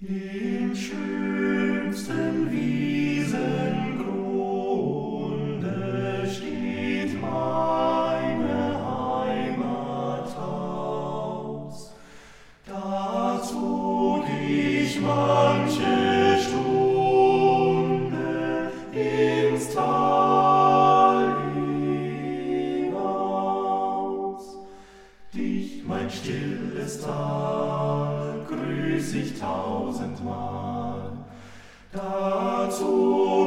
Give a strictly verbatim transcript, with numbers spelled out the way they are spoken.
Im schönsten Wiesengrunde steht meine Heimathaus. Da zog ich manche Stunde ins Tal hinaus. Dich, mein stilles Tal, grüß ich tausendmal. Dazu